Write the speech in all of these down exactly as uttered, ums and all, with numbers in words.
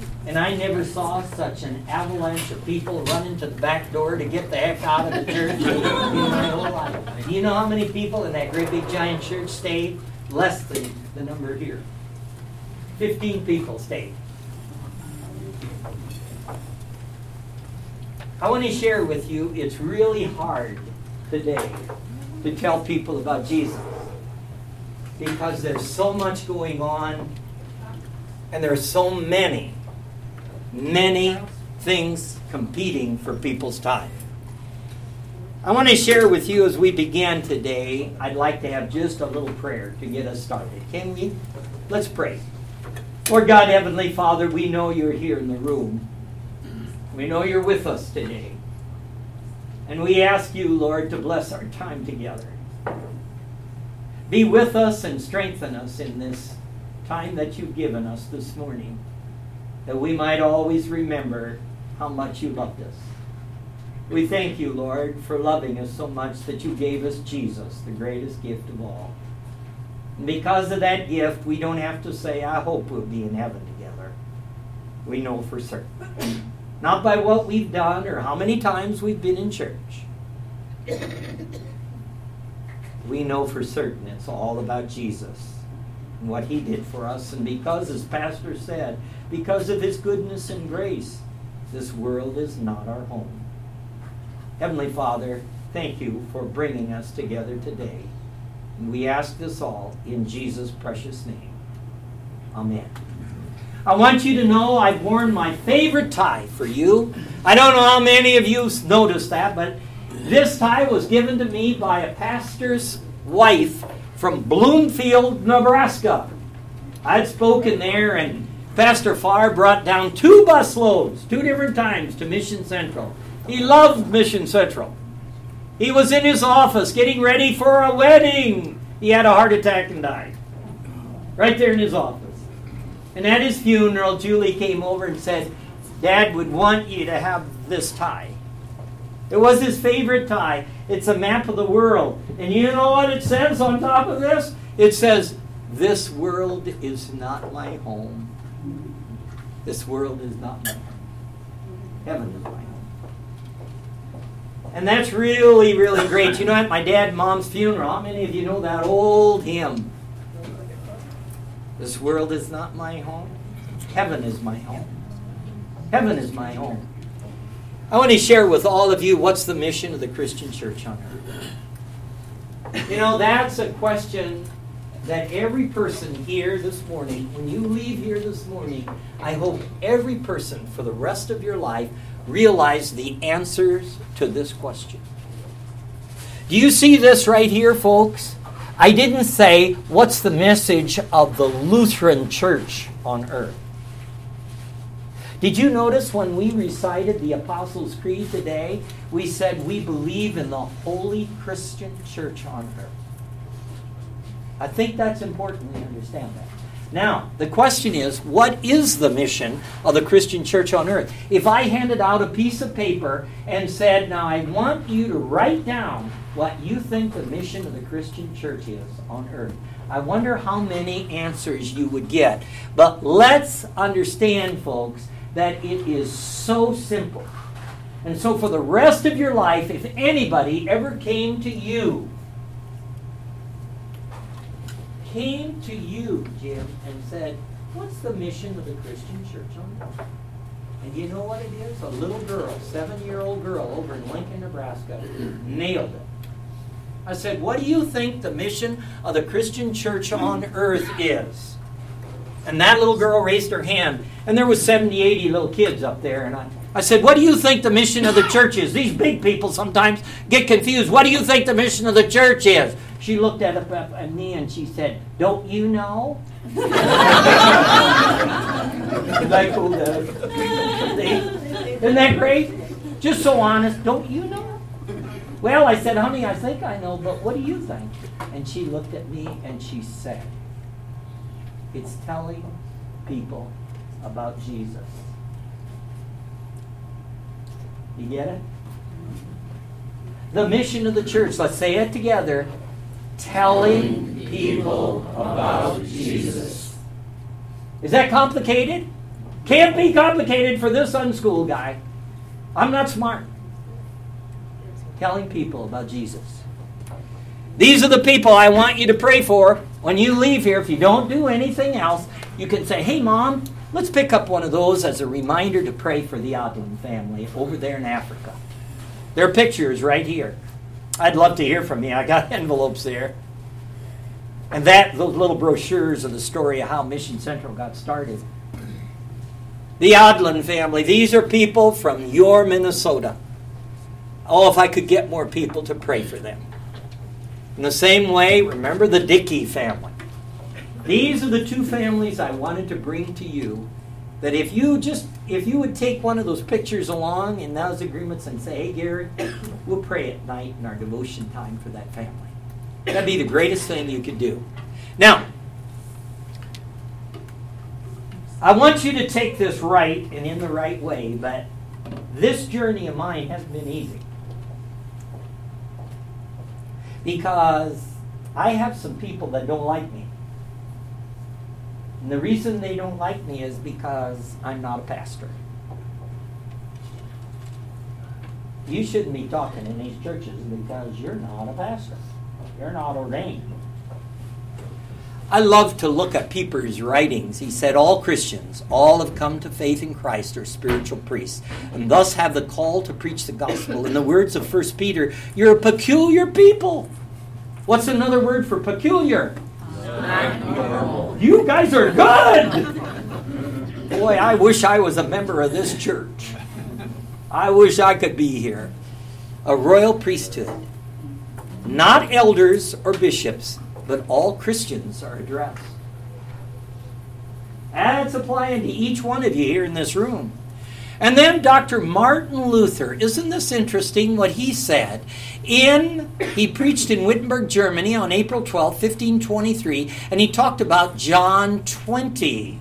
And I never saw such an avalanche of people running to the back door to get the heck out of the church in my whole life. Do you know how many people in that great big giant church stayed? Less than the number here. Fifteen people stayed. I want to share with you, it's really hard today to tell people about Jesus because there's so much going on and there are so many, many things competing for people's time. I want to share with you as we begin today, I'd like to have just a little prayer to get us started. Can we? Let's pray. Lord God, Heavenly Father, we know you're here in the room. We know you're with us today. And we ask you, Lord, to bless our time together. Be with us and strengthen us in this time that you've given us this morning, that we might always remember how much you loved us. We thank you, Lord, for loving us so much that you gave us Jesus, the greatest gift of all. And because of that gift, we don't have to say, I hope we'll be in heaven together. We know for certain. Not by what we've done or how many times we've been in church. We know for certain it's all about Jesus and what he did for us. And because, as Pastor said, because of his goodness and grace, this world is not our home. Heavenly Father, thank you for bringing us together today. And we ask this all in Jesus' precious name. Amen. I want you to know I've worn my favorite tie for you. I don't know how many of you noticed that, but this tie was given to me by a pastor's wife from Bloomfield, Nebraska. I'd spoken there, and Pastor Farr brought down two busloads, two different times, to Mission Central. He loved Mission Central. He was in his office getting ready for a wedding. He had a heart attack and died. Right there in his office. And at his funeral, Julie came over and said, Dad would want you to have this tie. It was his favorite tie. It's a map of the world. And you know what it says on top of this? It says, this world is not my home. This world is not my home. Heaven is my home. And that's really, really great. You know, at my dad and mom's funeral, how many of you know that old hymn? This world is not my home. Heaven is my home. Heaven is my home. I want to share with all of you what's the mission of the Christian church on earth. You know, that's a question that every person here this morning, when you leave here this morning, I hope every person for the rest of your life realize the answers to this question. Do you see this right here, folks? I didn't say, what's the message of the Lutheran Church on earth? Did you notice when we recited the Apostles' Creed today, we said we believe in the Holy Christian Church on earth? I think that's important to understand that. Now, the question is, what is the mission of the Christian church on earth? If I handed out a piece of paper and said, now I want you to write down what you think the mission of the Christian church is on earth, I wonder how many answers you would get. But let's understand, folks, that it is so simple. And so for the rest of your life, if anybody ever came to you came to you, Jim, and said, what's the mission of the Christian church on earth? And you know what it is? A little girl, seven-year-old girl over in Lincoln, Nebraska, nailed it. I said, what do you think the mission of the Christian church on earth is? And that little girl raised her hand. And there was seventy, eighty little kids up there. And I, I said, what do you think the mission of the church is? These big people sometimes get confused. What do you think the mission of the church is? She looked at, up at me and she said, don't you know? Isn't that cool, Dad? Isn't that great? Just so honest, don't you know? Well, I said, honey, I think I know, but what do you think? And she looked at me and she said, it's telling people about Jesus. You get it? The mission of the church, let's say it together, telling people about Jesus. Is that complicated? Can't be complicated for this unschooled guy. I'm not smart. Telling people about Jesus. These are the people I want you to pray for. When you leave here, if you don't do anything else, you can say, hey, Mom, let's pick up one of those as a reminder to pray for the Odlin family over there in Africa. Their picture is right here. I'd love to hear from you. I got envelopes there. And that, those little brochures are the story of how Mission Central got started. The Odlin family, these are people from your Minnesota. Oh, if I could get more people to pray for them. In the same way, remember the Dickey family. These are the two families I wanted to bring to you, that if you just, if you would take one of those pictures along in those agreements and say, hey, Gary, we'll pray at night in our devotion time for that family. That'd be the greatest thing you could do. Now, I want you to take this right and in the right way, but this journey of mine hasn't been easy. Because I have some people that don't like me. And the reason they don't like me is because I'm not a pastor. You shouldn't be talking in these churches because you're not a pastor. You're not ordained. I love to look at Pieper's writings. He said, all Christians, all have come to faith in Christ, are spiritual priests, and thus have the call to preach the gospel. In the words of First Peter, you're a peculiar people. What's another word for peculiar? Abnormal. You guys are good. Boy, I wish I was a member of this church. I wish I could be here. A royal priesthood. Not elders or bishops, but all Christians are addressed. That's applying to each one of you here in this room. And then Doctor Martin Luther, isn't this interesting what he said? In he preached in Wittenberg, Germany on April twelfth, fifteen twenty-three, and he talked about John twenty.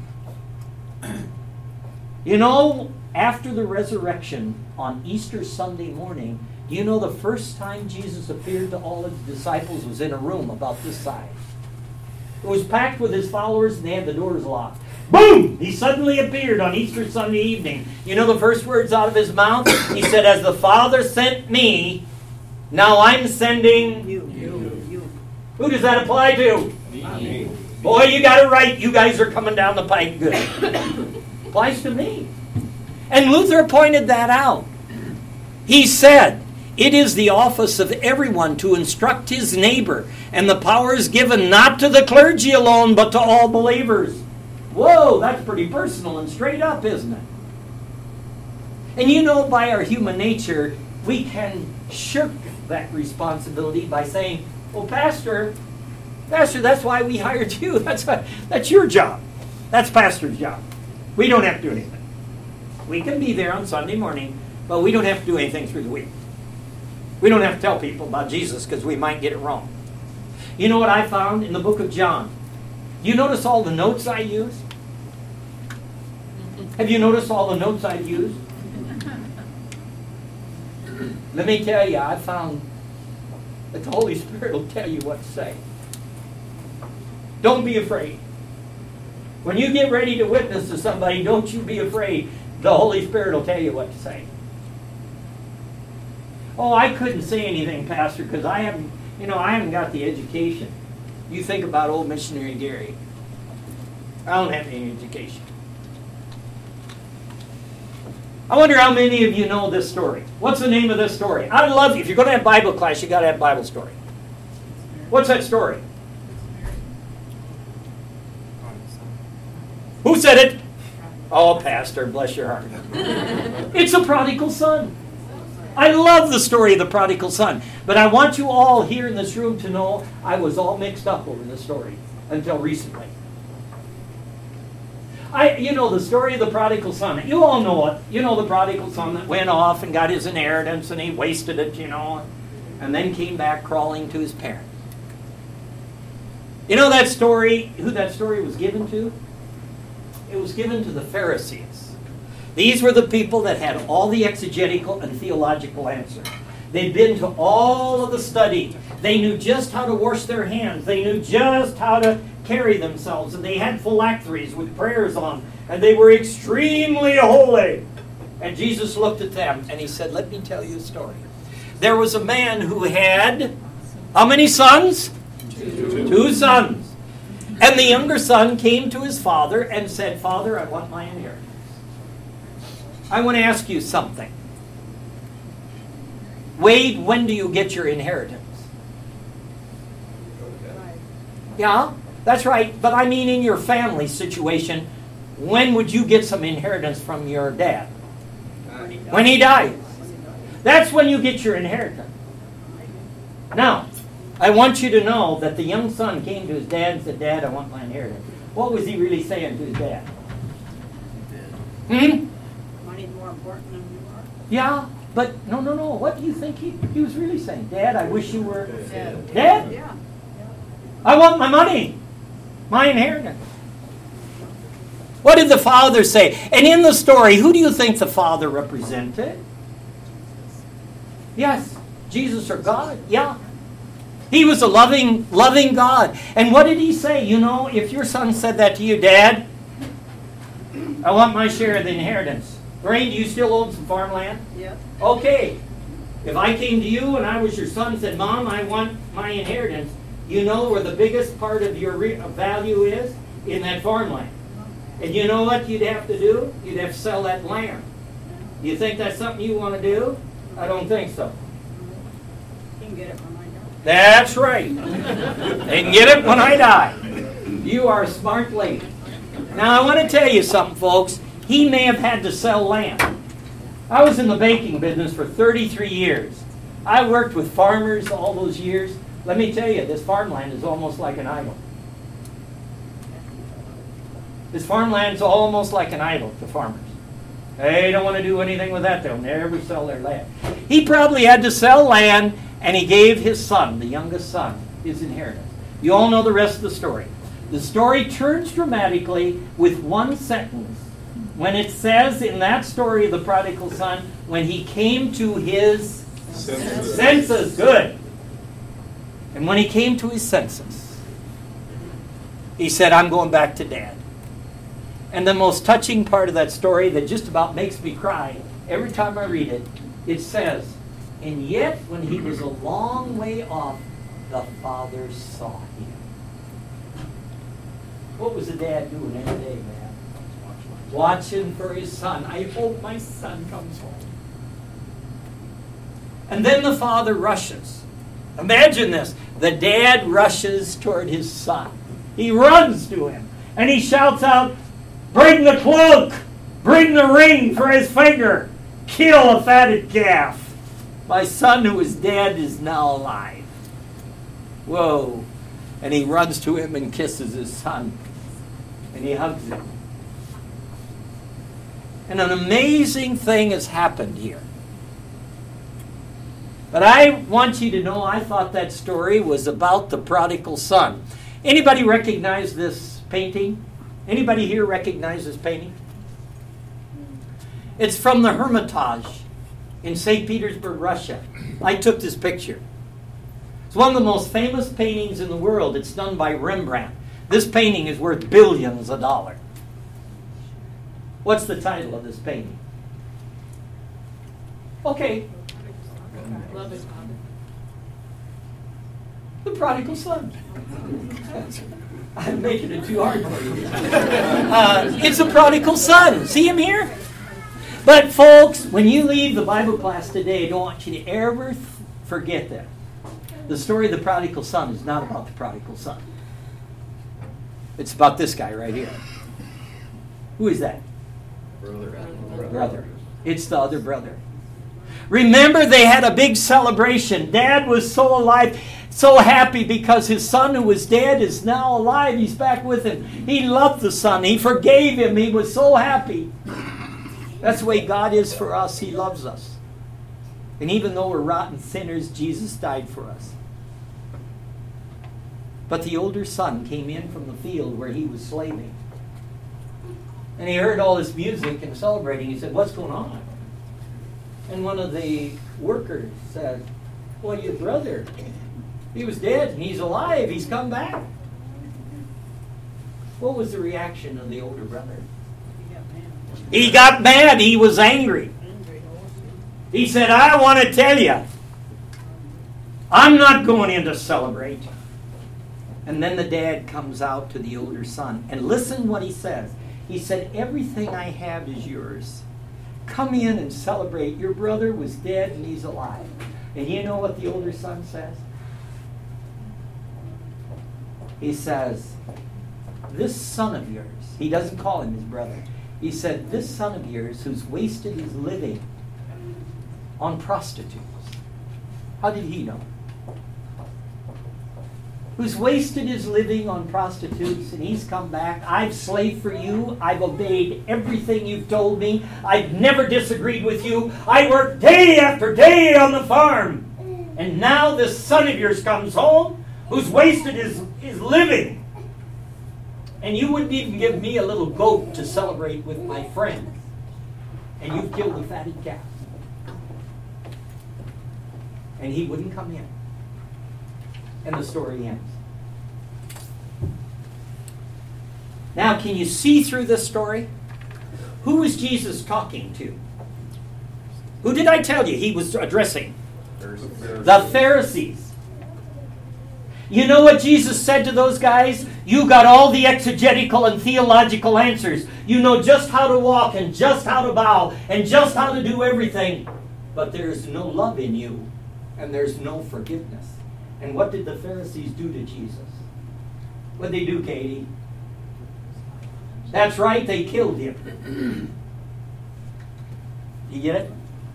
You know, after the resurrection on Easter Sunday morning, do you know the first time Jesus appeared to all of the disciples was in a room about this size? It was packed with his followers and they had the doors locked. Boom! He suddenly appeared on Easter Sunday evening. You know the first words out of his mouth? He said, as the Father sent me, now I'm sending you. you. you. Who does that apply to? Me. Boy, you got it right. You guys are coming down the pike good. Applies to me. And Luther pointed that out. He said, it is the office of everyone to instruct his neighbor, and the power is given not to the clergy alone, but to all believers. Whoa, that's pretty personal and straight up, isn't it? And you know, by our human nature, we can shirk that responsibility by saying, well, Pastor, Pastor, that's why we hired you. That's why, that's your job. That's Pastor's job. We don't have to do anything. We can be there on Sunday morning, but we don't have to do anything through the week. We don't have to tell people about Jesus because we might get it wrong. You know what I found in the book of John? You notice all the notes I use? Have you noticed all the notes I use? Let me tell you, I found that the Holy Spirit will tell you what to say. Don't be afraid. When you get ready to witness to somebody, don't you be afraid. The Holy Spirit will tell you what to say. Oh, I couldn't say anything, Pastor, because I haven't, you know, I haven't got the education. You think about old missionary Gary. I don't have any education. I wonder how many of you know this story. What's the name of this story? I love you. If you're going to have Bible class, you got to have Bible story. What's that story? Who said it? Oh, Pastor, bless your heart. It's a prodigal son. I love the story of the prodigal son. But I want you all here in this room to know I was all mixed up over the story until recently. I, you know the story of the prodigal son. You all know it. You know the prodigal son that went off and got his inheritance and he wasted it, you know, and then came back crawling to his parents. You know that story, who that story was given to? It was given to the Pharisees. These were the people that had all the exegetical and theological answer. They'd been to all of the study. They knew just how to wash their hands. They knew just how to carry themselves. And they had phylacteries with prayers on. And they were extremely holy. And Jesus looked at them and he said, let me tell you a story. There was a man who had, how many sons? Two. Two sons. And the younger son came to his father and said, Father, I want my inheritance. I want to ask you something. Wade, when do you get your inheritance? Yeah, that's right. But I mean in your family situation, when would you get some inheritance from your dad? When he dies. That's when you get your inheritance. Now, I want you to know that the young son came to his dad and said, Dad, I want my inheritance. What was he really saying to his dad? Hmm? Money's more important than you are. Yeah, but no, no, no. What do you think he, he was really saying? Dad, I wish you were Dead. dead. Yeah. I want my money, my inheritance. What did the father say? And in the story, who do you think the father represented? Yes, Jesus or God. Yeah. He was a loving, loving God. And what did he say? You know, if your son said that to you, Dad, I want my share of the inheritance. Lorraine, do you still own some farmland? Yep. Okay. If I came to you and I was your son and said, Mom, I want my inheritance, you know where the biggest part of your re- value is? In that farmland. And you know what you'd have to do? You'd have to sell that land. You think that's something you want to do? I don't think so. You can get it from my dad. That's right. They can get it when I die. You are a smart lady. Now I want to tell you something, folks. He may have had to sell land. I was in the baking business for thirty-three years. I worked with farmers all those years. Let me tell you, this farmland is almost like an idol. This farmland is almost like an idol to farmers. They don't want to do anything with that. They'll never sell their land. He probably had to sell land, and he gave his son, the youngest son, his inheritance. You all know the rest of the story. The story turns dramatically with one sentence. When it says in that story of the prodigal son, when he came to his senses. senses. Good. And when he came to his senses, he said, I'm going back to Dad. And the most touching part of that story that just about makes me cry every time I read it, it says, and yet when he was a long way off, the father saw him. What was the dad doing every day, man? Watching for his son. I hope my son comes home. And then the father rushes. Imagine this. The dad rushes toward his son. He runs to him. And he shouts out, bring the cloak! Bring the ring for his finger! Kill a fatted calf! My son who was dead is now alive. Whoa. And he runs to him and kisses his son. And he hugs him. And an amazing thing has happened here. But I want you to know, I thought that story was about the prodigal son. Anybody recognize this painting? Anybody here recognize this painting? It's from the Hermitage in Saint Petersburg, Russia. I took this picture. It's one of the most famous paintings in the world. It's done by Rembrandt. This painting is worth billions of dollars. What's the title of this painting? Okay. The Prodigal Son. I'm making it too hard for you. Uh, it's the Prodigal Son. See him here? But folks, when you leave the Bible class today, I don't want you to ever th- forget that. The story of the Prodigal Son is not about the Prodigal Son. It's about this guy right here. Who is that? Brother. Brother. It's the other brother. Remember, they had a big celebration. Dad was so alive, so happy because his son who was dead is now alive. He's back with him. He loved the son. He forgave him. He was so happy. That's the way God is for us. He loves us. And even though we're rotten sinners, Jesus died for us. But the older son came in from the field where he was slaving. And he heard all this music and celebrating. He said, what's going on? And one of the workers said, well, your brother, he was dead and he's alive. He's come back. What was the reaction of the older brother? He got mad. He got mad. He was angry. Angry, oh, He said, I want to tell you, I'm not going in to celebrate. And then the dad comes out to the older son. And listen what he says. He said, everything I have is yours. Come in and celebrate. Your brother was dead and he's alive. And you know what the older son says? He says, this son of yours, he doesn't call him his brother. He said, this son of yours who's wasted his living on prostitutes. How did he know? Who's wasted his living on prostitutes, and he's come back. I've slaved for you. I've obeyed everything you've told me. I've never disagreed with you. I worked day after day on the farm. And now this son of yours comes home who's wasted his, his living. And you wouldn't even give me a little goat to celebrate with my friends. And you've killed a fatted calf. And he wouldn't come in. And the story ends. Now, can you see through this story? Who was Jesus talking to? Who did I tell you he was addressing? The Pharisees. You know what Jesus said to those guys? You got all the exegetical and theological answers. You know just how to walk and just how to bow and just how to do everything. But there's no love in you and there's no forgiveness. And what did the Pharisees do to Jesus? What did they do, Katie? That's right, they killed him. You get it?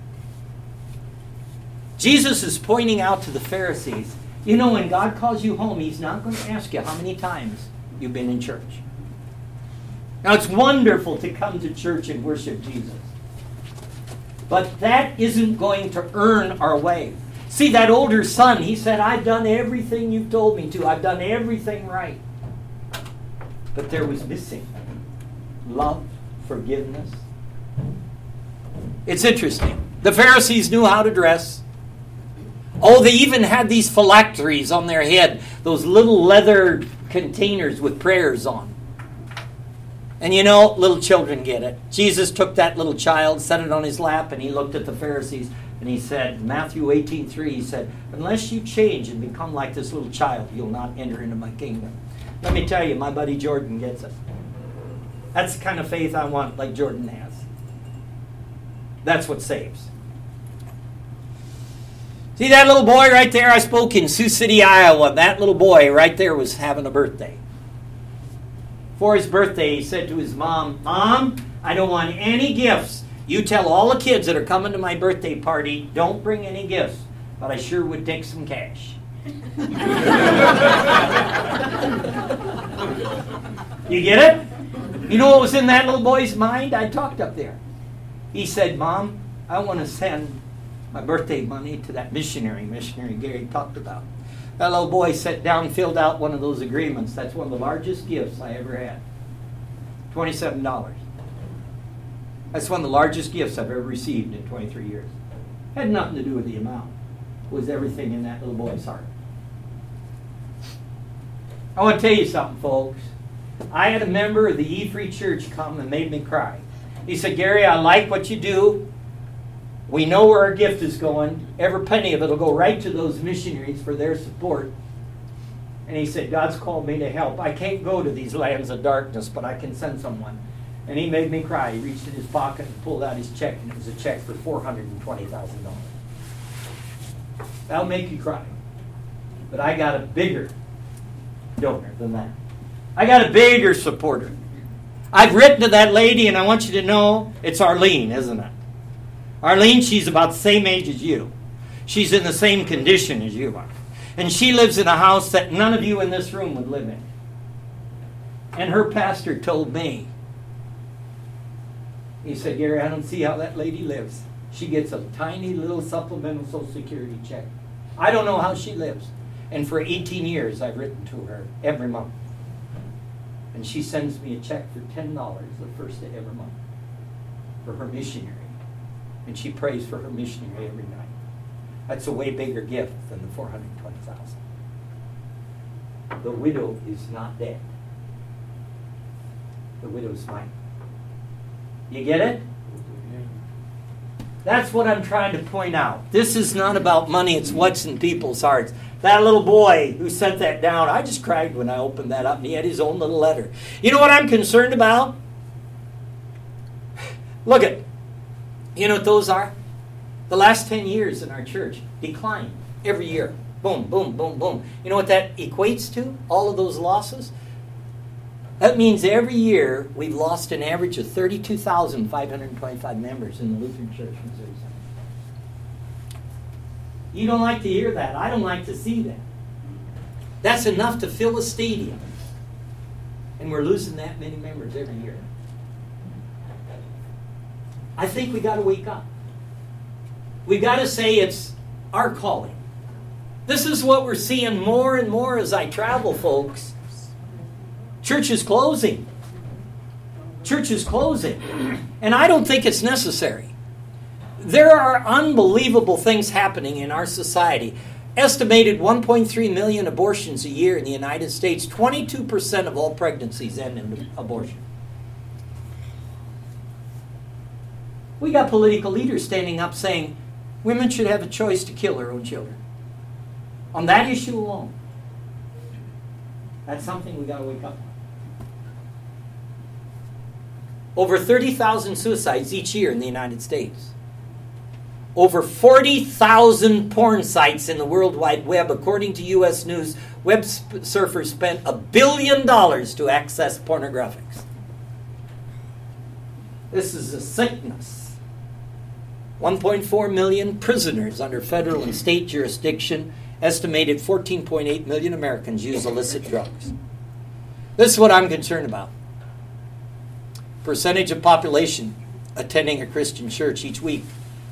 Jesus is pointing out to the Pharisees, you know, when God calls you home, He's not going to ask you how many times you've been in church. Now, it's wonderful to come to church and worship Jesus. But that isn't going to earn our way. See, that older son, he said, I've done everything you've told me to. I've done everything right. But there was missing love, forgiveness. It's interesting. The Pharisees knew how to dress. Oh, they even had these phylacteries on their head, those little leather containers with prayers on. And you know, little children get it. Jesus took that little child, set it on his lap, and he looked at the Pharisees. And he said, Matthew eighteen three, he said, unless you change and become like this little child, you'll not enter into my kingdom. Let me tell you, my buddy Jordan gets it. That's the kind of faith I want, like Jordan has. That's what saves. See that little boy right there? I spoke in Sioux City, Iowa. That little boy right there was having a birthday. For his birthday, he said to his mom, Mom, I don't want any gifts. You tell all the kids that are coming to my birthday party, don't bring any gifts, but I sure would take some cash. You get it? You know what was in that little boy's mind? I talked up there. He said, Mom, I want to send my birthday money to that missionary, missionary Gary talked about. That little boy sat down and filled out one of those agreements. That's one of the largest gifts I ever had. twenty-seven dollars. That's one of the largest gifts I've ever received in twenty-three years. Had nothing to do with the amount. It was everything in that little boy's heart. I want to tell you something, folks. I had a member of the E Free Church come and made me cry. He said, Gary, I like what you do. We know where our gift is going. Every penny of it will go right to those missionaries for their support. And he said, God's called me to help. I can't go to these lands of darkness, but I can send someone. And he made me cry. He reached in his pocket and pulled out his check, and it was a check for four hundred twenty thousand dollars. That'll make you cry. But I got a bigger donor than that. I got a bigger supporter. I've written to that lady, and I want you to know it's Arlene, isn't it? Arlene, she's about the same age as you. She's in the same condition as you are. And she lives in a house that none of you in this room would live in. And her pastor told me, he said, Gary, I don't see how that lady lives. She gets a tiny little supplemental Social Security check. I don't know how she lives. And for eighteen years, I've written to her every month. And she sends me a check for ten dollars the first of every month for her missionary. And she prays for her missionary every night. That's a way bigger gift than the four hundred twenty thousand. The widow is not dead. The widow's mine. You get it? That's what I'm trying to point out. This is not about money, it's what's in people's hearts. That little boy who sent that down, I just cried when I opened that up, and he had his own little letter. You know what I'm concerned about? Look at, you know what those are? The last ten years in our church decline every year. Boom, boom, boom, boom. You know what that equates to? All of those losses? That means every year we've lost an average of thirty-two thousand five hundred twenty-five members in the Lutheran Church, Missouri. You don't like to hear that. I don't like to see that. That's enough to fill a stadium. And we're losing that many members every year. I think we got to wake up. We got to say it's our calling. This is what we're seeing more and more as I travel, folks. Church is closing. Church is closing. And I don't think it's necessary. There are unbelievable things happening in our society. Estimated one point three million abortions a year in the United States. twenty-two percent of all pregnancies end in abortion. We got political leaders standing up saying women should have a choice to kill their own children. On that issue alone. That's something we got to wake up on. Over thirty thousand suicides each year in the United States. Over forty thousand porn sites in the World Wide Web. According to U S News, web surfers spent a billion dollars to access pornographics. This is a sickness. one point four million prisoners under federal and state jurisdiction. Estimated fourteen point eight million Americans use illicit drugs. This is what I'm concerned about. Percentage of population attending a Christian church each week.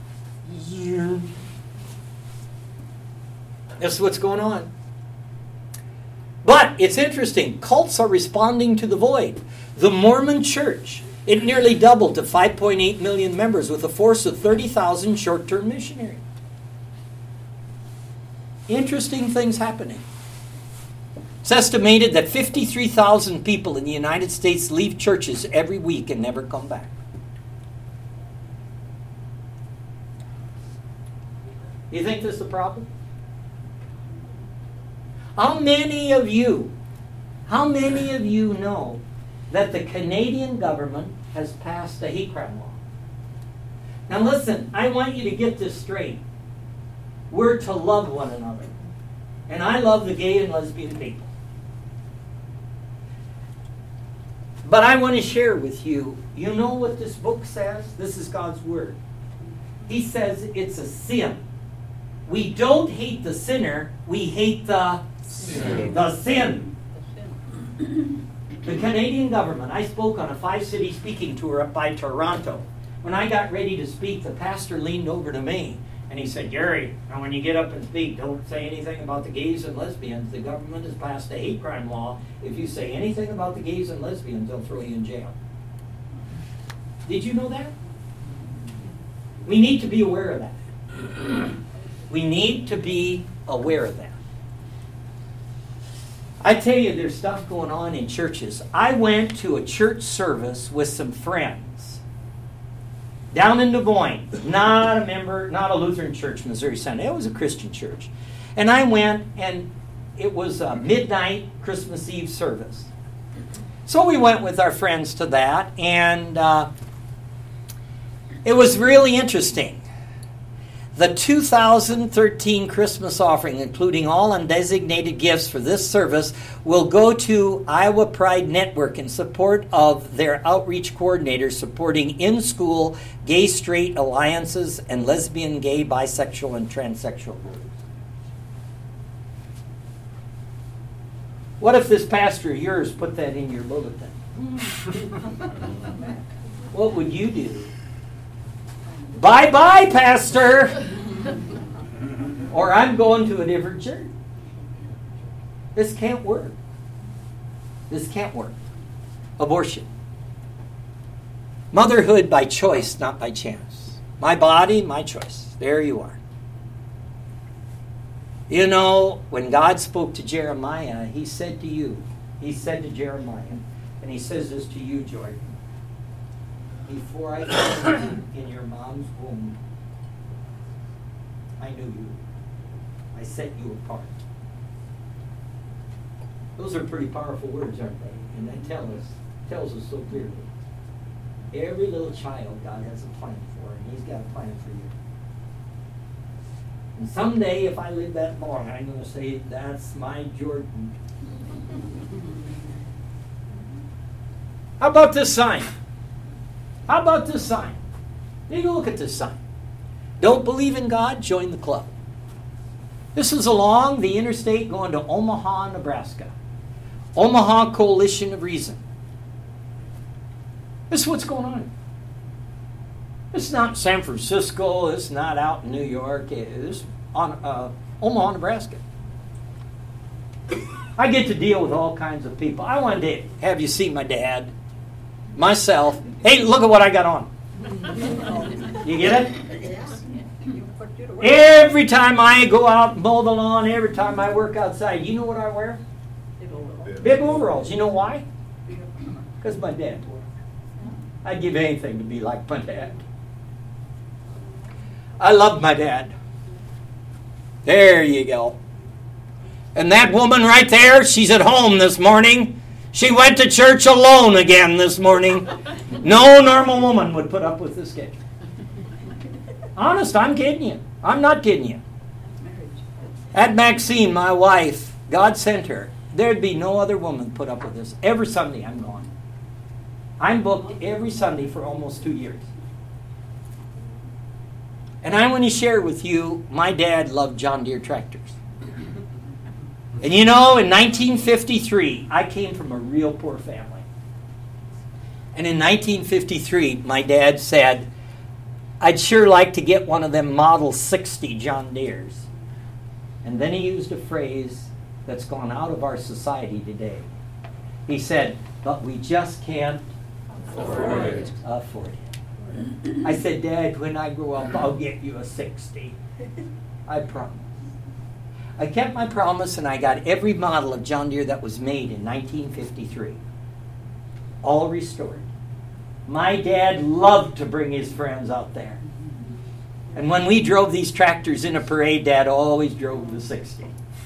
This is what's going on. But it's interesting. Cults are responding to the void. The Mormon Church, it nearly doubled to five point eight million members with a force of thirty thousand short-term missionaries. Interesting things happening. It's estimated that fifty-three thousand people in the United States leave churches every week and never come back. You think this is a problem? How many of you, how many of you know that the Canadian government has passed a hate crime law? Now listen, I want you to get this straight. We're to love one another. And I love the gay and lesbian people. But I want to share with you, you know what this book says? This is God's Word. He says it's a sin. We don't hate the sinner, we hate the sin. The sin. The Canadian government, I spoke on a five-city speaking tour up by Toronto. When I got ready to speak, the pastor leaned over to me and he said, Jerry, now when you get up and speak, don't say anything about the gays and lesbians. The government has passed a hate crime law. If you say anything about the gays and lesbians, they'll throw you in jail. Did you know that? We need to be aware of that. We need to be aware of that. I tell you, there's stuff going on in churches. I went to a church service with some friends down in Des Moines. Not a member, not a Lutheran church, Missouri Synod. It was a Christian church. And I went, and it was a midnight Christmas Eve service. So we went with our friends to that, and uh, it was really interesting. The two thousand thirteen Christmas offering, including all undesignated gifts for this service, will go to Iowa Pride Network in support of their outreach coordinators supporting in-school gay, straight alliances and lesbian, gay, bisexual, and transsexual groups. What if this pastor of yours put that in your bulletin? What would you do? Bye-bye, pastor! Or I'm going to a different church. This can't work. This can't work. Abortion. Motherhood by choice, not by chance. My body, my choice. There you are. You know, when God spoke to Jeremiah, he said to you, he said to Jeremiah, and he says this to you, Jordan, before I formed you in your mom's womb, I knew you. I set you apart. Those are pretty powerful words, aren't they? And they tell us, tells us so clearly. Every little child God has a plan for, and he's got a plan for you. And someday, if I live that long, I'm going to say, that's my Jordan. How about this sign? How about this sign? Take a look at this sign. Don't believe in God? Join the club. This is along the interstate going to Omaha, Nebraska. Omaha Coalition of Reason. This is what's going on. It's not San Francisco. It's not out in New York. It's on uh, Omaha, Nebraska. I get to deal with all kinds of people. I wanted to have you see my dad, myself. Hey, look at what I got on. You get it? Every time I go out and mow the lawn, every time I work outside, you know what I wear? Big overalls. You know why? Because my dad wore. I'd give anything to be like my dad. I love my dad. There you go. And that woman right there, she's at home this morning. She went to church alone again this morning. No normal woman would put up with this schedule. Honest, I'm kidding you. I'm not kidding you. At Maxine, my wife, God sent her. There'd be no other woman put up with this. Every Sunday I'm gone. I'm booked every Sunday for almost two years. And I want to share with you, my dad loved John Deere tractors. And you know, in nineteen fifty-three, I came from a real poor family. And in nineteen fifty-three, my dad said, I'd sure like to get one of them Model sixty John Deeres. And then he used a phrase that's gone out of our society today. He said, but we just can't afford it. Afford it. I said, Dad, when I grow up, I'll get you a sixty. I promise. I kept my promise, and I got every model of John Deere that was made in nineteen fifty-three. All restored. My dad loved to bring his friends out there. And when we drove these tractors in a parade, Dad always drove the sixty.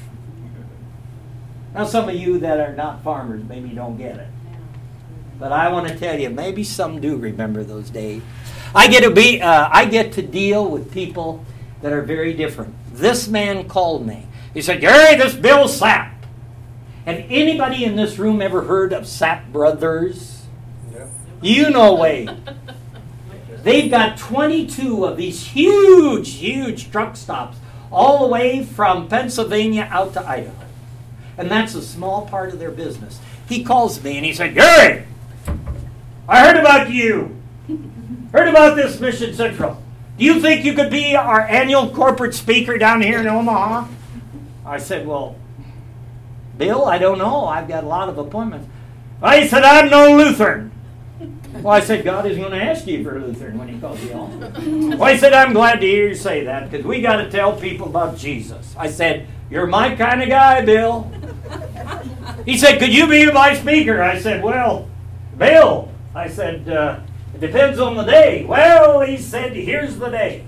Now, some of you that are not farmers maybe don't get it. But I want to tell you, maybe some do remember those days. I get to be, uh, I get to deal with people that are very different. This man called me. He said, Gary, this Bill Sapp. Have anybody in this room ever heard of Sapp Brothers? Yep. You know Wade. They've got twenty-two of these huge, huge truck stops all the way from Pennsylvania out to Idaho. And that's a small part of their business. He calls me and he said, Gary, I heard about you. Heard about this Mission Central. Do you think you could be our annual corporate speaker down here in Omaha? I said, well, Bill, I don't know. I've got a lot of appointments. I said, I'm no Lutheran. Well, I said, God is going to ask you for a Lutheran when he calls you on. Well, I said, I'm glad to hear you say that because we got to tell people about Jesus. I said, you're my kind of guy, Bill. He said, could you be my speaker? I said, well, Bill, I said, uh, it depends on the day. Well, he said, here's the day.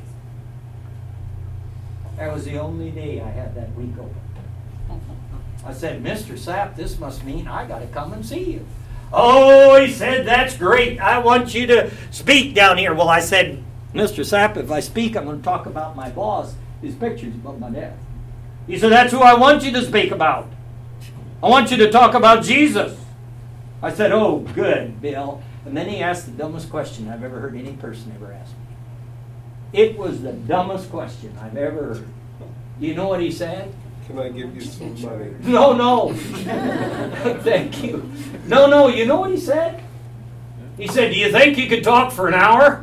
That was the only day I had that week open. I said, Mister Sapp, this must mean I got to come and see you. Oh, he said, that's great. I want you to speak down here. Well, I said, Mister Sapp, if I speak, I'm going to talk about my boss. His picture's above my desk. He said, that's who I want you to speak about. I want you to talk about Jesus. I said, oh, good, Bill. And then he asked the dumbest question I've ever heard any person ever ask me. It was the dumbest question I've ever heard. Do you know what he said? Can I give you some money? No, no. Thank you. No, no. You know what he said? He said, do you think you could talk for an hour?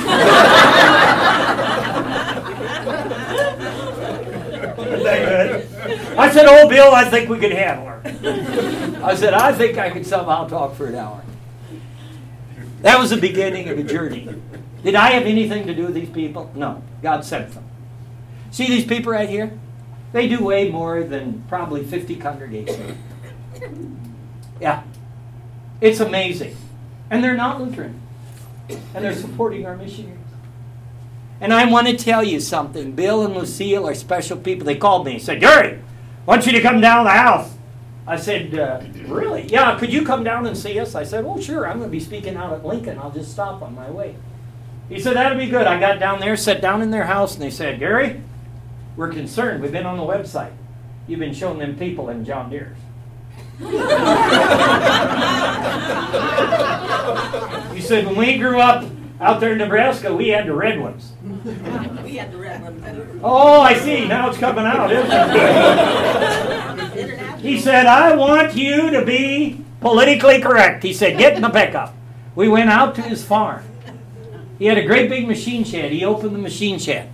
I said, oh, Bill, I think we could handle her. I said, I think I could somehow talk for an hour. That was the beginning of a journey. Did I have anything to do with these people? No. God sent them. See these people right here? They do way more than probably fifty congregations. Yeah. It's amazing. And they're not Lutheran. And they're supporting our missionaries. And I want to tell you something. Bill and Lucille are special people. They called me and said, Gary, I want you to come down to the house. I said, uh, really? Yeah, could you come down and see us? I said, oh, sure. I'm going to be speaking out at Lincoln. I'll just stop on my way. He said, that'll be good. I got down there, sat down in their house, and they said, Gary, we're concerned. We've been on the website. You've been showing them people in John Deere's. He said, when we grew up out there in Nebraska, we had the red ones. We had the red one. Oh, I see. Now it's coming out, isn't it? He said, I want you to be politically correct. He said, get in the pickup. We went out to his farm. He had a great big machine shed. He opened the machine shed.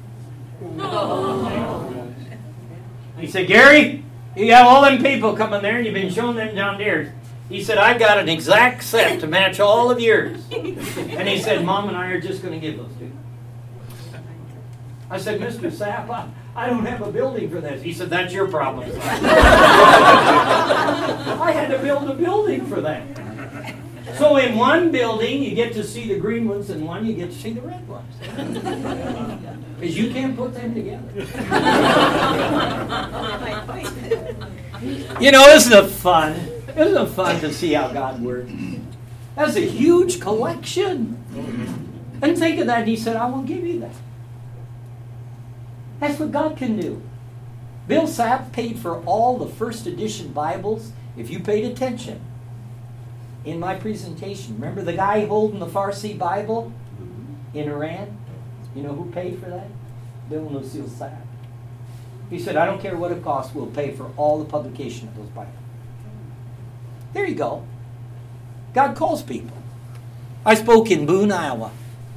He said, Gary, you have all them people coming there, and you've been showing them John Deere's. He said, I've got an exact set to match all of yours. And he said, Mom and I are just going to give those to you. I said, Mister Sapp, I, I don't have a building for this. He said, that's your problem. I had to build a building for that. So in one building, you get to see the green ones, and one you get to see the red ones. Because you can't put them together. You know, isn't it fun? Isn't it fun to see how God works? That's a huge collection. And think of that. He said, I will give you that. That's what God can do. Bill Sapp paid for all the first edition Bibles, if you paid attention, in my presentation. Remember the guy holding the Farsi Bible in Iran? You know who paid for that? Bill and Lucille Sapp. He said, I don't care what it costs, we'll pay for all the publication of those Bibles. There you go. God calls people. I spoke in Boone, Iowa.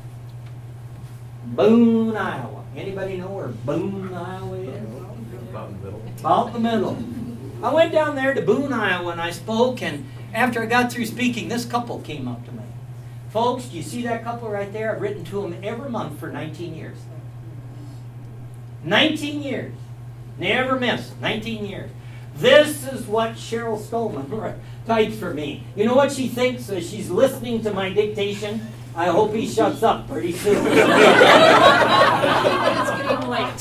Boone, Iowa. Anybody know where Boone, Iowa is? About in the middle. About the middle. I went down there to Boone, Iowa, and I spoke, and after I got through speaking, this couple came up to me. Folks, do you see that couple right there? I've written to them every month for nineteen years. nineteen years. Never missed. nineteen years. This is what Cheryl Stolman types for me. You know what she thinks as she's listening to my dictation? I hope he shuts up pretty soon. It's getting late.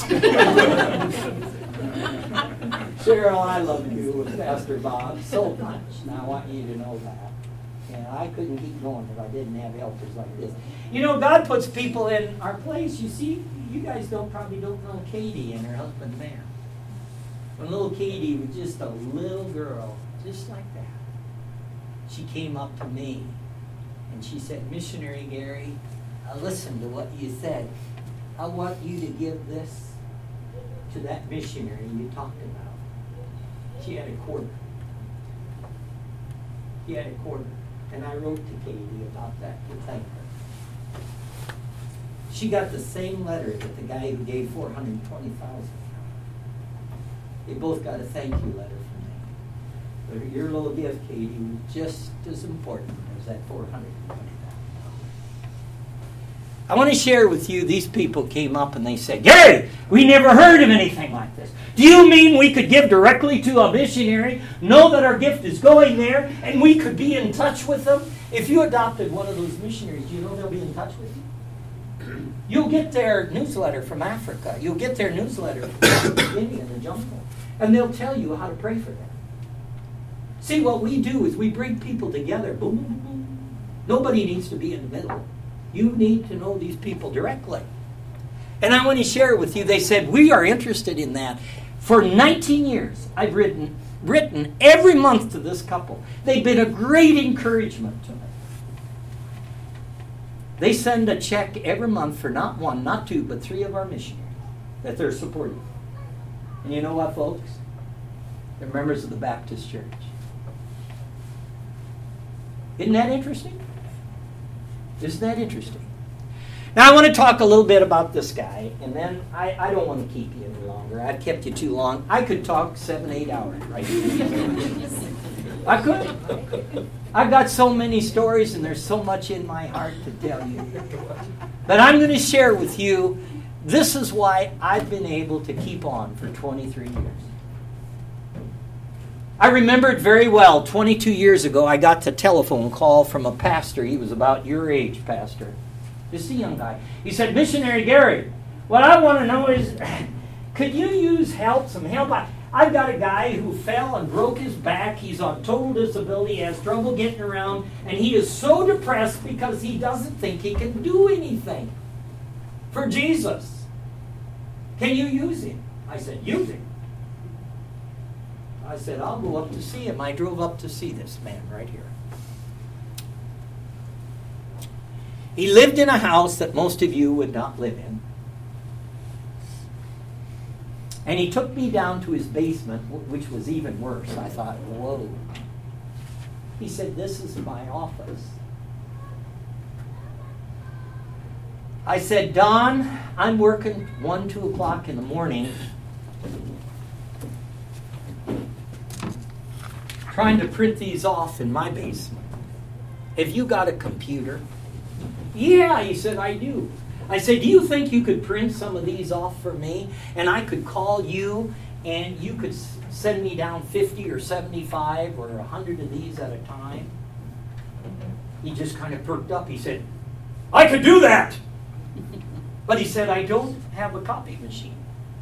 Cheryl, I love you with Pastor Bob so much. And I want you to know that. And I couldn't keep going if I didn't have helpers like this. You know, God puts people in our place. You see, you guys don't probably don't know Katie and her husband there. When little Katie was just a little girl, just like that, she came up to me and she said, Missionary Gary, I listened to what you said. I want you to give this to that missionary you talked about. She had a quarter. She had a quarter. And I wrote to Katie about that to thank her. She got the same letter that the guy who gave four hundred twenty thousand dollars. They both got a thank you letter from me. But your little gift, Katie, was just as important as that four hundred twenty thousand dollars. I want to share with you, these people came up and they said, Gary, we never heard of anything like this. Do you mean we could give directly to a missionary, know that our gift is going there, and we could be in touch with them? If you adopted one of those missionaries, do you know they'll be in touch with you? You'll get their newsletter from Africa. You'll get their newsletter from India, the jungle. And they'll tell you how to pray for them. See, what we do is we bring people together. Boom, boom, boom. Nobody needs to be in the middle. You need to know these people directly. And I want to share with you, they said, we are interested in that. For nineteen years, I've written, written every month to this couple. They've been a great encouragement to me. They send a check every month for not one, not two, but three of our missionaries that they're supporting. And you know what, folks? They're members of the Baptist Church. Isn't that interesting? Isn't that interesting? Now, I want to talk a little bit about this guy, and then I, I don't want to keep you any longer. I've kept you too long. I could talk seven, eight hours, right? I could. I've got so many stories and there's so much in my heart to tell you. But I'm going to share with you, this is why I've been able to keep on for twenty-three years. I remember it very well. twenty-two years ago, I got a telephone call from a pastor. He was about your age, pastor. Just a young guy. He said, Missionary Gary, what I want to know is, could you use help, some help? I, I've got a guy who fell and broke his back. He's on total disability. He has trouble getting around. And he is so depressed because he doesn't think he can do anything for Jesus. Can you use him? I said, use him. I said, I'll go up to see him. I drove up to see this man right here. He lived in a house that most of you would not live in. And he took me down to his basement, which was even worse. I thought, whoa. He said, this is my office. I said, Don, I'm working one, two o'clock in the morning, trying to print these off in my basement. Have you got a computer? Yeah, he said, I do. I said, do you think you could print some of these off for me? And I could call you and you could s- send me down fifty or seventy-five or one hundred of these at a time? He just kind of perked up. He said, I could do that. But he said, I don't have a copy machine.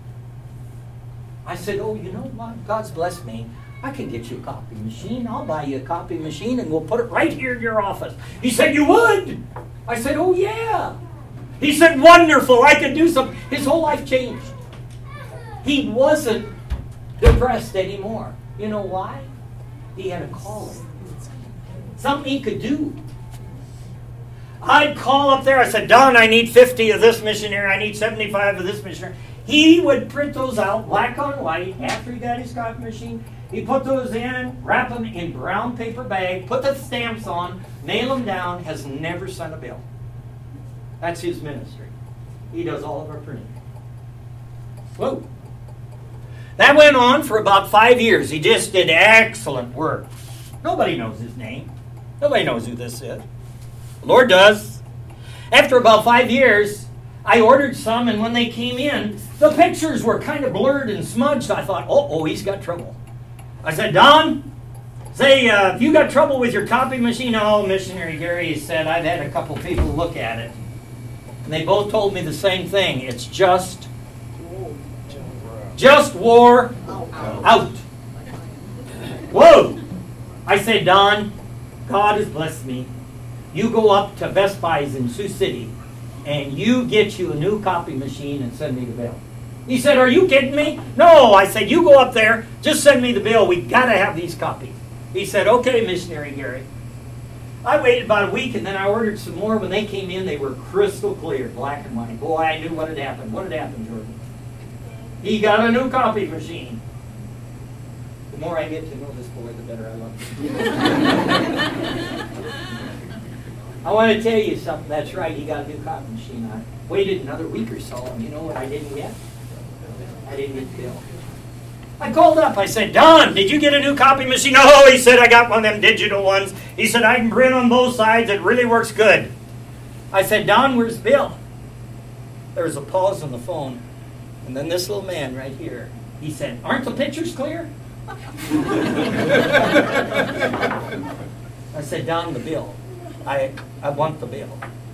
I said, oh, you know what? God's blessed me. I can get you a copy machine. I'll buy you a copy machine and we'll put it right here in your office. He said, you would? I said, oh, yeah. He said, wonderful, I could do something. His whole life changed. He wasn't depressed anymore. You know why? He had a calling. Something he could do. I'd call up there. I said, Don, I need fifty of this missionary. I need seventy-five of this missionary. He would print those out, black on white, after he got his copy machine. He put those in, wrap them in brown paper bag, put the stamps on, nail them down, has never sent a bill. That's his ministry. He does all of our printing. Whoa. That went on for about five years. He just did excellent work. Nobody knows his name. Nobody knows who this is. The Lord does. After about five years, I ordered some, and when they came in, the pictures were kind of blurred and smudged. I thought, oh, oh, he's got trouble. I said, Don, say, uh, if you got trouble with your copy machine, oh, Missionary Gary said, I've had a couple people look at it. And they both told me the same thing. It's just, just wore out. Whoa! I said, Don, God has blessed me. You go up to Best Buy's in Sioux City, and you get you a new copy machine and send me the bill. He said, are you kidding me? No, I said, you go up there, just send me the bill. We got to have these copies. He said, okay, Missionary Gary. I waited about a week, and then I ordered some more. When they came in, they were crystal clear, black and white. Boy, I knew what had happened. What had happened, Jordan? He got a new copy machine. The more I get to know this boy, the better I love him. I want to tell you something. That's right, he got a new copy machine. I waited another week or so, and you know what I didn't get? I didn't get the bill. I called up. I said, Don, did you get a new copy machine? Oh, he said, I got one of them digital ones. He said, I can print on both sides. It really works good. I said, Don, where's Bill? There was a pause on the phone. And then this little man right here, he said, aren't the pictures clear? I said, Don, the bill. I, I want the bill.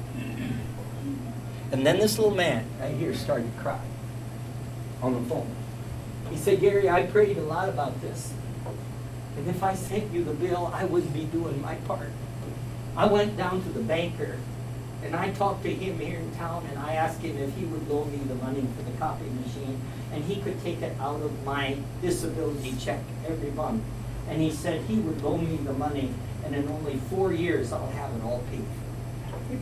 And then this little man right here started crying on the phone. He said, Gary, I prayed a lot about this. And if I sent you the bill, I wouldn't be doing my part. I went down to the banker, and I talked to him here in town, and I asked him if he would loan me the money for the copy machine, and he could take it out of my disability check every month. And he said he would loan me the money, and in only four years, I'll have it all paid for.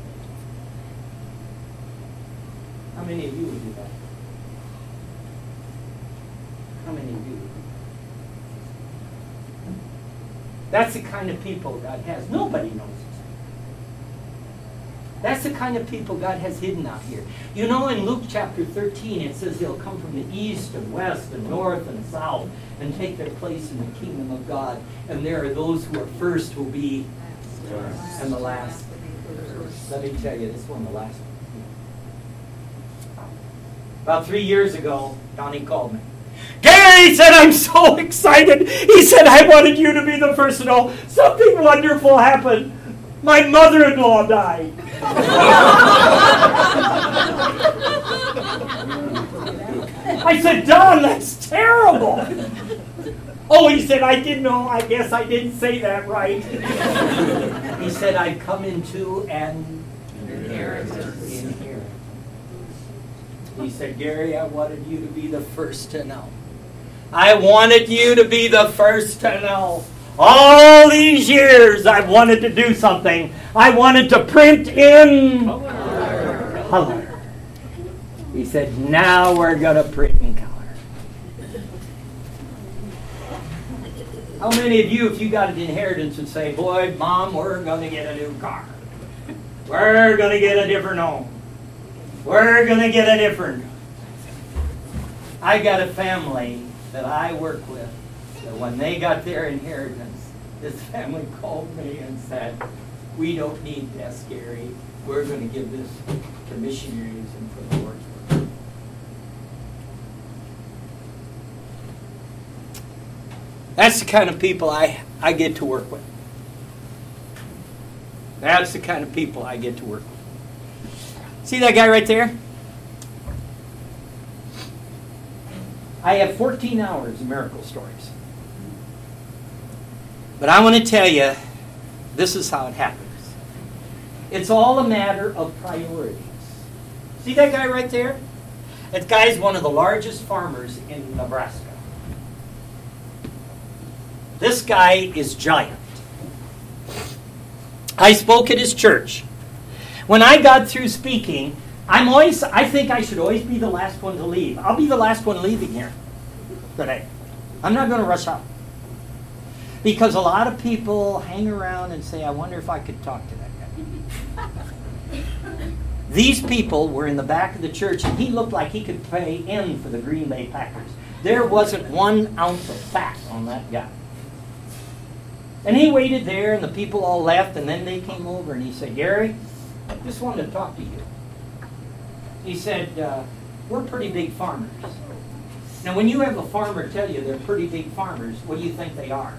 How many of you would do that? How many of you? That's the kind of people God has. Nobody knows his name. That's the kind of people God has hidden out here. You know, in Luke chapter thirteen, it says they'll come from the east and west and north and south and take their place in the kingdom of God. And there are those who are first who will be and the last. Let me tell you, this one, the last one. About three years ago, Donnie called me. Gary, he said, I'm so excited. He said, I wanted you to be the first to know. Something wonderful happened. My mother-in-law died. I said, Don, that's terrible. Oh, he said, I didn't know. I guess I didn't say that right. He said, I'd come into an inheritance. Inheritance. He said, Gary, I wanted you to be the first to know. I wanted you to be the first to know. All these years I've wanted to do something. I wanted to print in color. color. He said, now we're going to print in color. How many of you, if you got an inheritance, would say, boy, Mom, we're going to get a new car. We're going to get a different home. We're going to get a different. I got a family that I work with that when they got their inheritance, this family called me and said, we don't need this, Gary. We're going to give this to missionaries and for the Lord's work. That's the kind of people I, I get to work with. That's the kind of people I get to work with. See that guy right there? I have fourteen hours of miracle stories. But I want to tell you, this is how it happens. It's all a matter of priorities. See that guy right there? That guy is one of the largest farmers in Nebraska. This guy is giant. I spoke at his church. When I got through speaking, I'm always, I think I should always be the last one to leave. I'll be the last one leaving here today. I'm not going to rush out. Because a lot of people hang around and say, I wonder if I could talk to that guy. These people were in the back of the church, and he looked like he could pay in for the Green Bay Packers. There wasn't one ounce of fat on that guy. And he waited there, and the people all left, and then they came over, and he said, Gary, I just wanted to talk to you. He said, uh, we're pretty big farmers. Now, when you have a farmer tell you they're pretty big farmers, what do you think they are?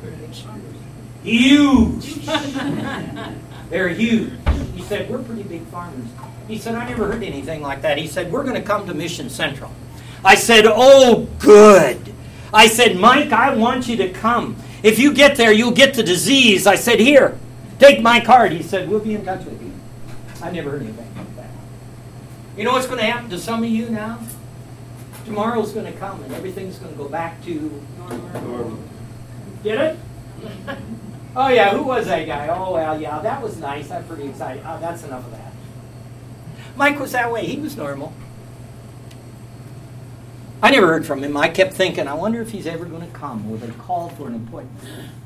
Huge! They're huge. He said, we're pretty big farmers. He said, I never heard anything like that. He said, we're going to come to Mission Central. I said, oh, good. I said, Mike, I want you to come. If you get there, you'll get the disease. I said, here, take my card. He said, we'll be in touch with you. I've never heard anything like that. You know what's going to happen to some of you now? Tomorrow's going to come and everything's going to go back to normal. Get it? Oh, yeah, who was that guy? Oh, well, yeah, that was nice. I'm pretty excited. Oh, that's enough of that. Mike was that way. He was normal. I never heard from him. I kept thinking, I wonder if he's ever going to come. Will they call for an appointment?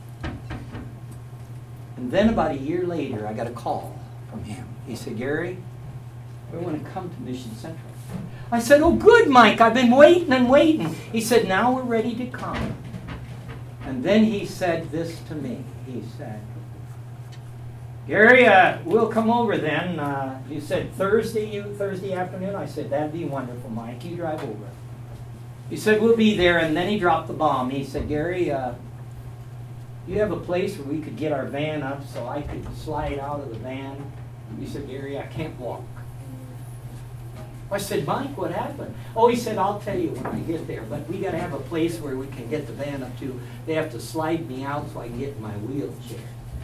And then about a year later, I got a call from him. He said, Gary, we want to come to Mission Central. I said, oh, good, Mike. I've been waiting and waiting. He said, now we're ready to come. And then he said this to me. He said, Gary, uh, we'll come over then. Uh, you said Thursday, you Thursday afternoon? I said, that'd be wonderful, Mike. You drive over. He said, we'll be there. And then he dropped the bomb. He said, Gary, uh, you have a place where we could get our van up so I could slide out of the van? He said, Gary, I can't walk. I said, Mike, what happened? Oh, he said, I'll tell you when I get there, but we got to have a place where we can get the van up to. They have to slide me out so I can get in my wheelchair.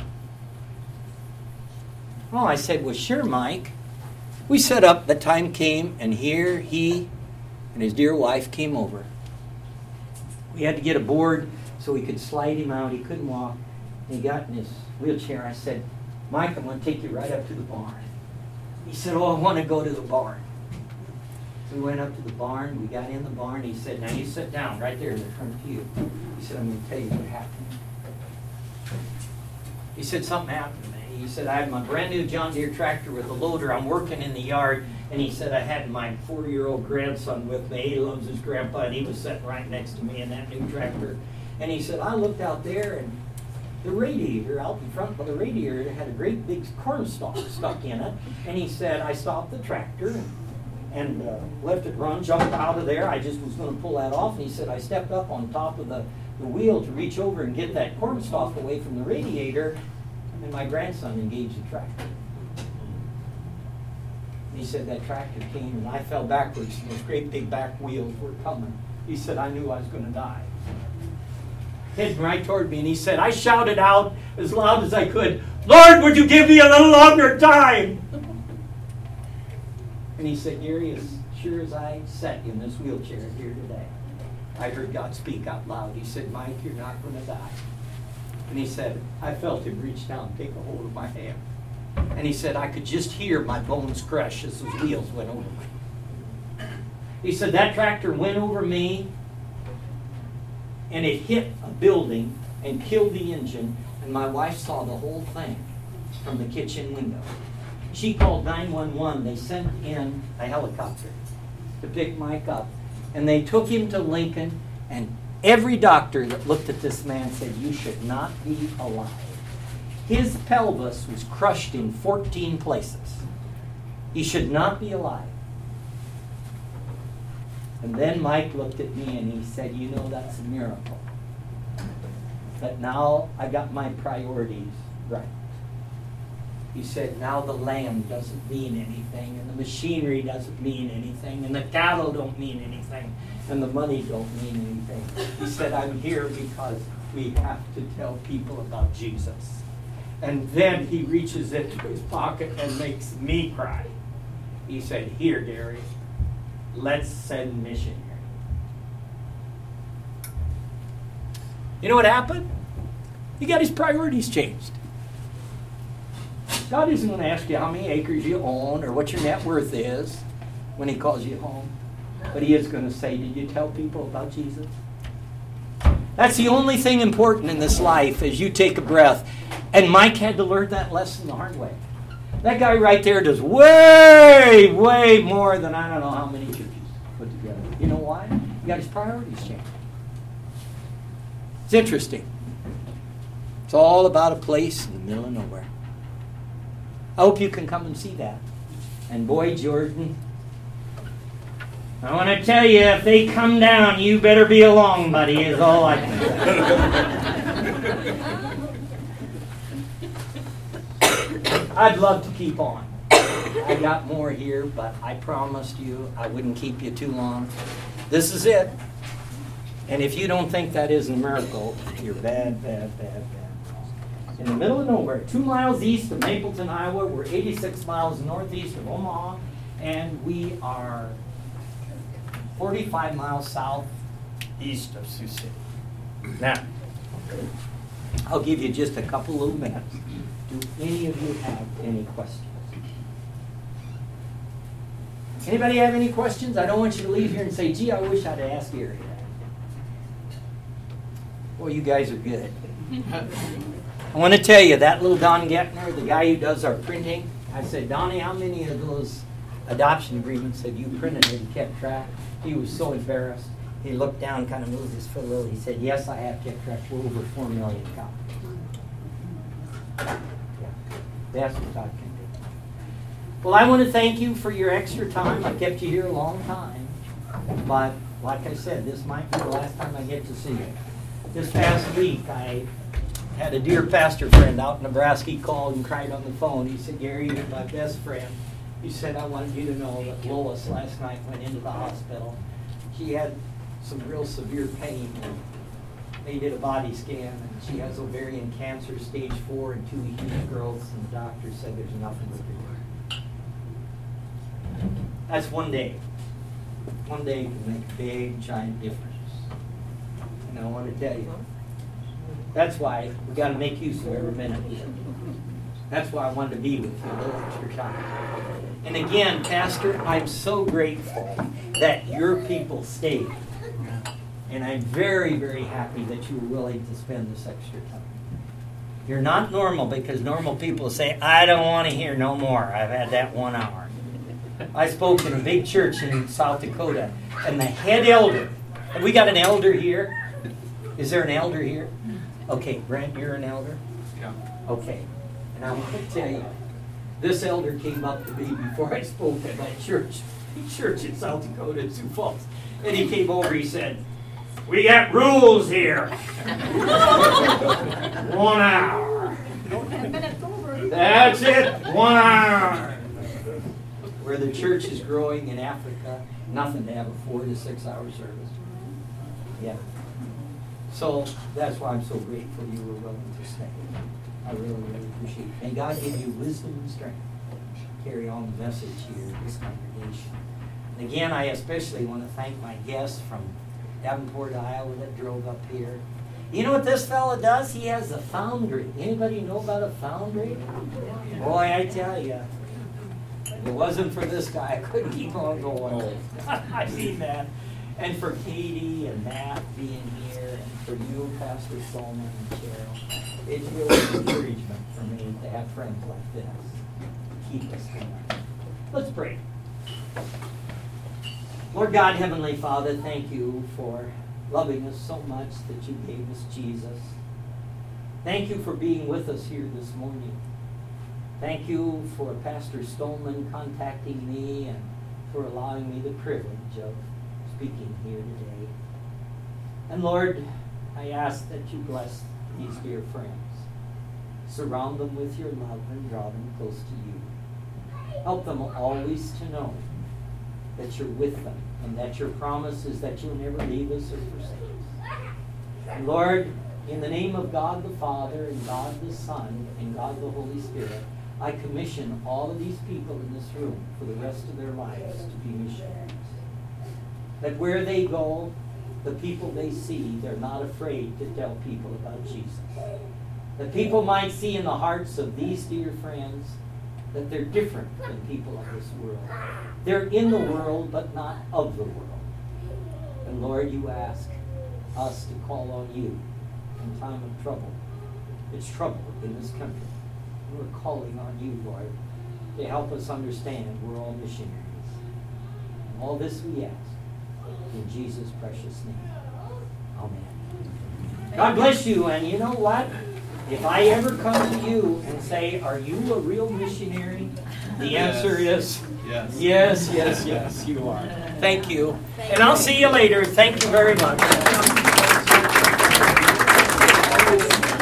Oh, I said, well, sure, Mike. We set up, the time came, and here he and his dear wife came over. We had to get a board so we could slide him out. He couldn't walk. And he got in his wheelchair. I said, Mike, I'm going to take you right up to the barn. He said, oh, I want to go to the barn. So we went up to the barn. We got in the barn. He said, now you sit down right there in the front pew. He said, I'm going to tell you what happened. He said, something happened to me. He said, I had my brand new John Deere tractor with a loader. I'm working in the yard. And he said, I had my four-year-old grandson with me. He loves his grandpa, and he was sitting right next to me in that new tractor. And he said, I looked out there, and the radiator out in front of the radiator had a great big corn stalk stuck in it. And he said, I stopped the tractor and, and uh, left it run, jumped out of there. I just was going to pull that off. And he said, I stepped up on top of the, the wheel to reach over and get that corn stalk away from the radiator. And my grandson engaged the tractor. He said that tractor came and I fell backwards and those great big back wheels were coming. He said, I knew I was going to die. Heading right toward me, and he said, I shouted out as loud as I could, Lord, would you give me a little longer time? And he said, Gary, as sure as I sat in this wheelchair here today, I heard God speak out loud. He said, Mike, you're not going to die. And he said, I felt him reach down and take a hold of my hand. And he said, I could just hear my bones crush as those wheels went over me. He said, that tractor went over me, and it hit a building and killed the engine, and my wife saw the whole thing from the kitchen window. She called nine one one. They sent in a helicopter to pick Mike up, and they took him to Lincoln, and every doctor that looked at this man said, you should not be alive. His pelvis was crushed in fourteen places. He should not be alive. And then Mike looked at me and he said, you know, that's a miracle. But now I got my priorities right. He said, now the land doesn't mean anything, and the machinery doesn't mean anything, and the cattle don't mean anything, and the money don't mean anything. He said, I'm here because we have to tell people about Jesus. And then he reaches into his pocket and makes me cry. He said, here, Gary, let's send missionaries. You know what happened? He got his priorities changed. God isn't going to ask you how many acres you own or what your net worth is when he calls you home. But he is going to say, did you tell people about Jesus? That's the only thing important in this life as you take a breath. And Mike had to learn that lesson the hard way. That guy right there does way, way more than I don't know how many churches put together. You know why? He got his priorities changed. It's interesting. It's all about a place in the middle of nowhere. I hope you can come and see that. And boy, Jordan, I want to tell you, if they come down, you better be along, buddy, is all I can say. I'd love to keep on. I got more here, but I promised you I wouldn't keep you too long. This is it. And if you don't think that isn't a miracle, you're bad, bad, bad, bad. In the middle of nowhere, two miles east of Mapleton, Iowa. We're eighty-six miles northeast of Omaha, and we are forty-five miles southeast of Sioux City. Now, I'll give you just a couple little minutes. Do any of you have any questions? Anybody have any questions? I don't want you to leave here and say, gee, I wish I'd asked Gary that. Well, you guys are good. I want to tell you, that little Don Gettner, the guy who does our printing, I said, Donnie, how many of those adoption agreements have you printed and kept track? He was so embarrassed. He looked down, kind of moved his foot a little. He said, yes, I have kept track. We're over four million copies. Yeah. That's what God can do. Well, I want to thank you for your extra time. I kept you here a long time. But like I said, this might be the last time I get to see you. This past week, I had a dear pastor friend out in Nebraska. He called and cried on the phone. He said, Gary, you're my best friend. He said, I wanted you to know that Lois last night went into the hospital. She had some real severe pain. They did a body scan, and she has ovarian cancer, stage four, and two huge growths, and the doctor said there's nothing we can do. That's one day. One day can make a big, giant difference. And I want to tell you, that's why we got to make use of every minute. That's why I wanted to be with you a little extra time. And again, Pastor, I'm so grateful that your people stayed. And I'm very, very happy that you were willing to spend this extra time. You're not normal, because normal people say, I don't want to hear no more. I've had that one hour. I spoke in a big church in South Dakota, and the head elder, have we got an elder here? Is there an elder here? Okay, Brent, you're an elder? Yeah. Okay. And I want to tell you, this elder came up to me before I spoke at that church, church in South Dakota in Sioux Falls. And he came over, he said, we got rules here. One hour. That's it, one hour. Where the church is growing in Africa, nothing to have a four to six hour service. Yeah. So that's why I'm so grateful you were willing to stay. I really, really appreciate it. May God give you wisdom and strength to carry on the message here in this congregation. And again, I especially want to thank my guests from Davenport, Iowa that drove up here. You know what this fella does? He has a foundry. Anybody know about a foundry? Boy, I tell you, if it wasn't for this guy, I couldn't keep on going. I mean that. And for Katie and Matt being here, and for you, Pastor Stolman and Cheryl, it's really an encouragement for me to have friends like this. Keep us going. Let's pray. Lord God, Heavenly Father, thank you for loving us so much that you gave us Jesus. Thank you for being with us here this morning. Thank you for Pastor Stolman contacting me and for allowing me the privilege of speaking here today. And Lord, I ask that you bless these dear friends. Surround them with your love and draw them close to you. Help them always to know that you're with them and that your promise is that you'll never leave us or forsake us. And Lord, in the name of God the Father and God the Son and God the Holy Spirit, I commission all of these people in this room for the rest of their lives to be missionaries. That where they go, the people they see, they're not afraid to tell people about Jesus. That people might see in the hearts of these dear friends that they're different than people of this world. They're in the world, but not of the world. And Lord, you ask us to call on you in time of trouble. It's trouble in this country. We're calling on you, Lord, to help us understand we're all missionaries. And all this we ask in Jesus' precious name. Amen. God bless you. And you know what? If I ever come to you and say, are you a real missionary? The Yes. answer is Yes. yes, yes, yes, you are. Thank you. And I'll see you later. Thank you very much.